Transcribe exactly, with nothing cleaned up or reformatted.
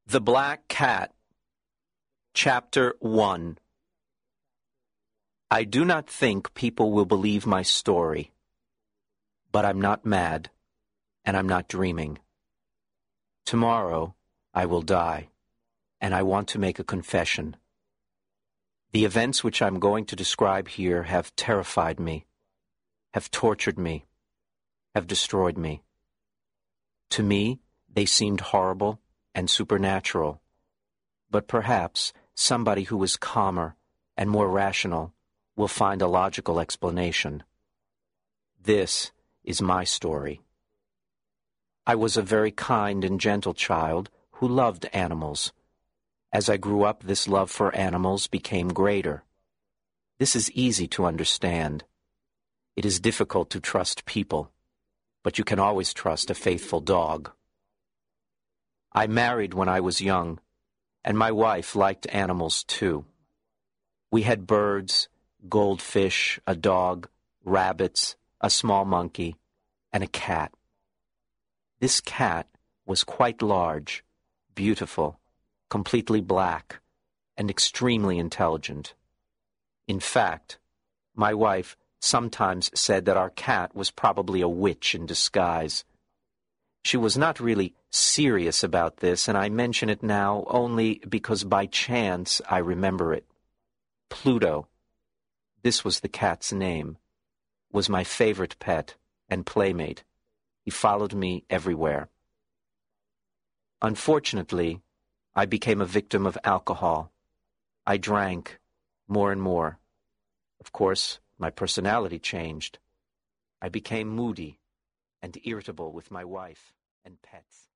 The Black Cat, Chapter one. I do not think people will believe my story, but I'm not mad, and I'm not dreaming. Tomorrow I will die, and I want to make a confession. The events which I'm going to describe here have terrified me, have tortured me, have destroyed me. To me, they seemed horrible and supernatural, but perhaps somebody who is calmer and more rational will find a logical explanation. This is my story. I was a very kind and gentle child who loved animals. As I grew up, this love for animals became greater. This is easy to understand. It is difficult to trust people, but you can always trust a faithful dog. I married when I was young, and my wife liked animals too. We had birds, goldfish, a dog, rabbits, a small monkey, and a cat. This cat was quite large, beautiful, completely black, and extremely intelligent. In fact, my wife sometimes said that our cat was probably a witch in disguise. She was not really serious about this, and I mention it now only because by chance I remember it. Pluto, this was the cat's name, was my favorite pet and playmate. He followed me everywhere. Unfortunately, I became a victim of alcohol. I drank more and more. Of course, my personality changed. I became moody and irritable with my wife and pets.